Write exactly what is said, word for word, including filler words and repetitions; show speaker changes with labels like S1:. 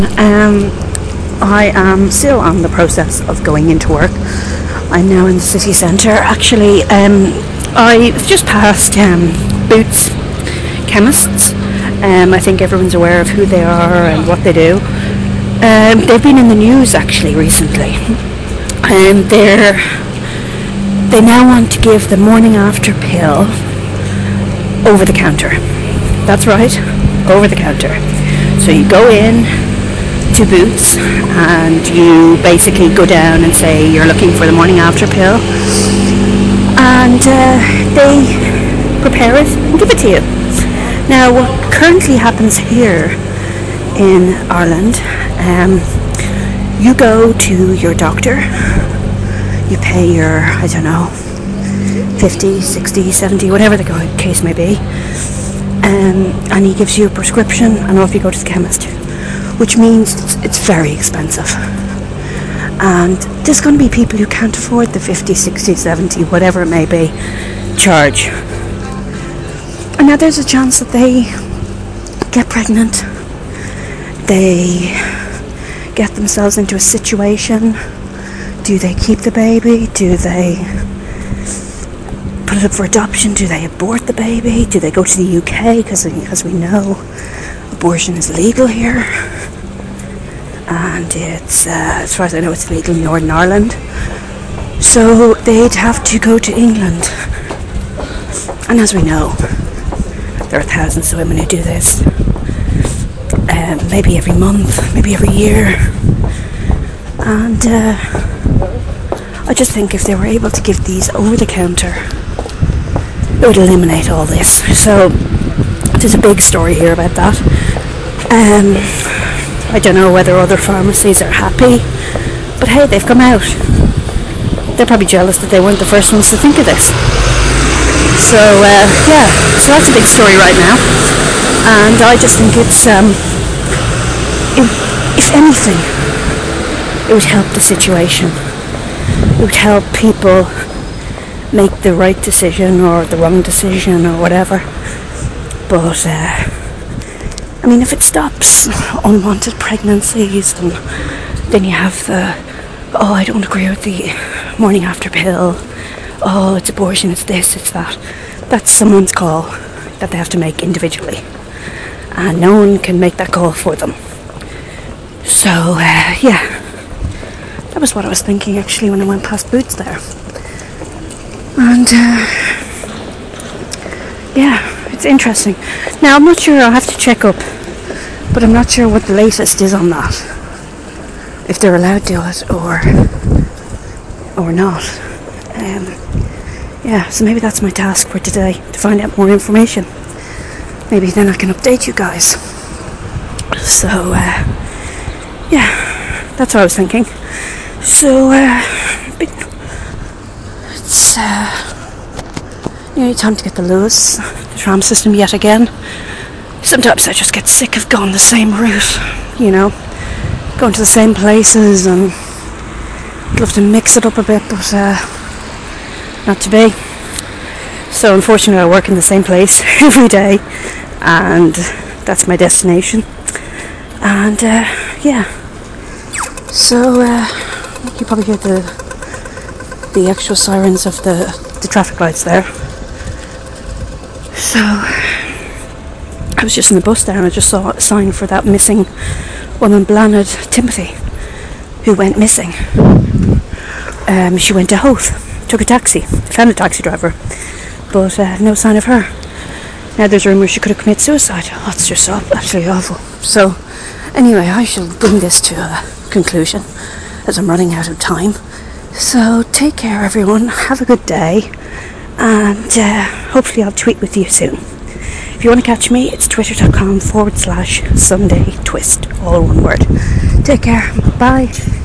S1: Um, I am still on the process of going into work. I'm now in the city centre. Actually, um, I've just passed um, Boots Chemists. Um, I think everyone's aware of who they are and what they do. Um, they've been in the news actually recently. And they're they now want to give the morning after pill over the counter. That's right, over the counter. So you go in to Boots and you basically go down and say you're looking for the morning after pill, and uh, they prepare it and give it to you. Now, what currently happens here in Ireland, um, you go to your doctor, you pay your, I don't know, fifty, sixty, seventy, whatever the case may be, um, and he gives you a prescription, and off you go to the chemist, which means it's, it's very expensive. And there's going to be people who can't afford the fifty, sixty, seventy, whatever it may be, charge. And now there's a chance that they get pregnant, they get themselves into a situation. Do they keep the baby? Do they put it up for adoption? Do they abort the baby? Do they go to the U K? Because as we know, abortion is legal here. And it's, uh, as far as I know, it's legal in Northern Ireland. So they'd have to go to England. And as we know, there are thousands of women who do this. Um, maybe every month, maybe every year. And uh, I just think if they were able to give these over the counter, it would eliminate all this. So there's a big story here about that. Um, I don't know whether other pharmacies are happy, but hey, they've come out. They're probably jealous that they weren't the first ones to think of this. So uh, yeah, so that's a big story right now, and I just think it's, um, if, if anything, it would help the situation. It would help people make the right decision or the wrong decision or whatever. But uh, I mean, if it stops unwanted pregnancies, and then you have the, oh, I don't agree with the morning after pill, oh, it's abortion, it's this, it's that. That's someone's call that they have to make individually. And no one can make that call for them. So, uh, yeah. That was what I was thinking actually when I went past Boots there. And, uh, yeah, it's interesting. Now, I'm not sure, I'll have to check up, but I'm not sure what the latest is on that. If they're allowed to do it or, or not. Um, yeah, so maybe that's my task for today, to find out more information. Maybe then I can update you guys. So, uh, yeah, that's what I was thinking. So, uh, it's uh, nearly time to get the Luas, the tram system yet again. Sometimes I just get sick of going the same route, you know, going to the same places, and I'd love to mix it up a bit, but uh, not to be. So unfortunately I work in the same place every day, and that's my destination. And uh, yeah, so uh, you probably hear the the actual sirens of the, the traffic lights there. So I was just in the bus there and I just saw a sign for that missing woman, Blanid Timothy, who went missing. Um, she went to Howth, took a taxi, found a taxi driver, but uh, no sign of her. Now there's rumours she could have committed suicide. Oh, it's just so absolutely awful. So anyway, I shall bring this to a conclusion as I'm running out of time. So take care everyone, have a good day, and uh, hopefully I'll tweet with you soon. If you want to catch me, it's twitter.com forward slash Sunday Twist, all one word. Take care, bye.